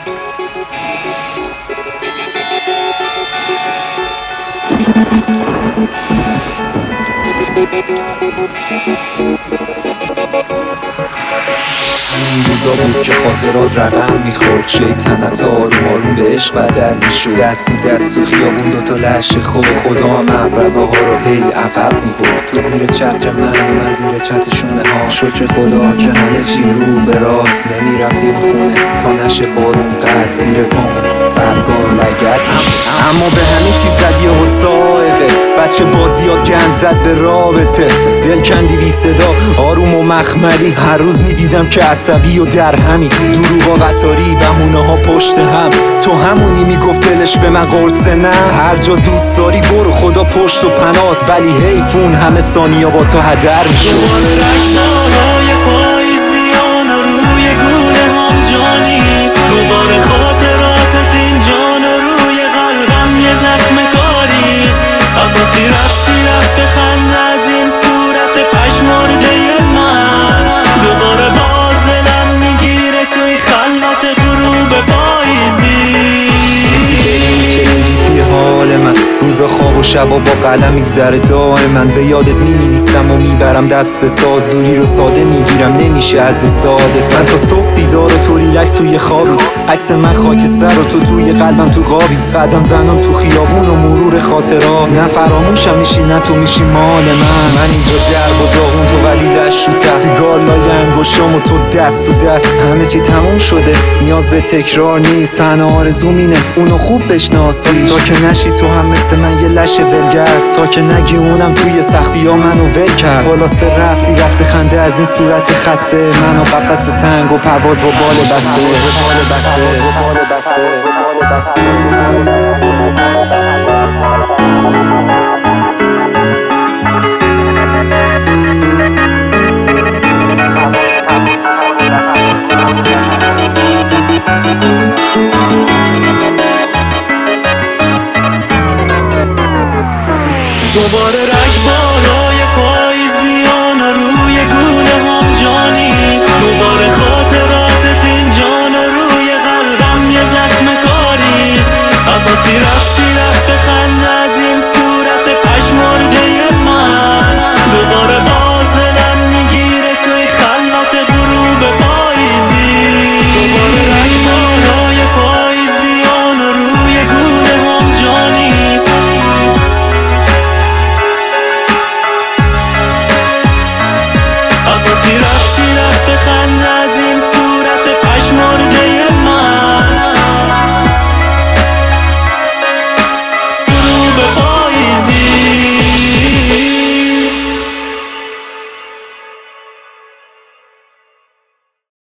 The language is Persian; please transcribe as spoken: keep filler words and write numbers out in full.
این روزا بود که خاطرات رقم میخورد، شیطنت آروم آروم به عشق بدل میشد. دست تو دست تو خیابون دوتا لشه خود خدا هم اقربه ها رو هی عقب میبرد. تو زیر چتر من من زیر چتر شونه ها، شکر خدا که همه چی رو به راست. نمیرفتیم خونه تا نشه بارون قد زیر پامون برگا لگد میشه. اما به همه چی زدی و سائقه، بچه بازیات گند زد به رابطه. دل کندی بی صدا آروم و مخملی، هر روز میدیدم که عصبی و در همی. دروغ و قطاری بهونه ها پشت هم، تو همونی میگفت دلش به من قرصه نه. هر جا دوست داری برو خدا پشت و پنات، ولی حیفون همه ثانیا با تو هدر میشد. دوباره رگنارای پاییز میان و روی گونه هم جانیست. دوباره خاطراتت این جان و روی قلبم یه زخم کاریست. رفتی رفتی رفت خنده از این صورت پژمرده من. دوباره باز دلم میگیره توی خلوت غروب پاییزی. چطوری بی حال من، روزا خواب و شبا با قلم میگذره دائما. به یادت مینویسم و میبرم دست به ساز، دوری رو ساده میگیرم نمیشه از این سعادت. من تا صبح بیدار و تو ریلکس توی خوابی، عکس من خاکستر و تو توی قلبم تو قابی. قدم زنم تو خیابون و مرور خاطرات، نه فراموشم میشی نه تو میشی مال من. من اینجا درب و داغون تو ولی لش رو ته، سیگار لای انگشتام و تو دست تو دست. همه چی تموم شده نیاز به تکرار نیست، تنها آرزوم اینه اونو خوب بشناسی. تا که نشی تو هم مثل من یه لش ولگرد، تا که نگی اونم توی سختی ها منو ول کرد. خلاصه رفتی رفت خنده از این صورت خسته، منو قفس تنگ و پرواز با بال بسته. دوباره رگبار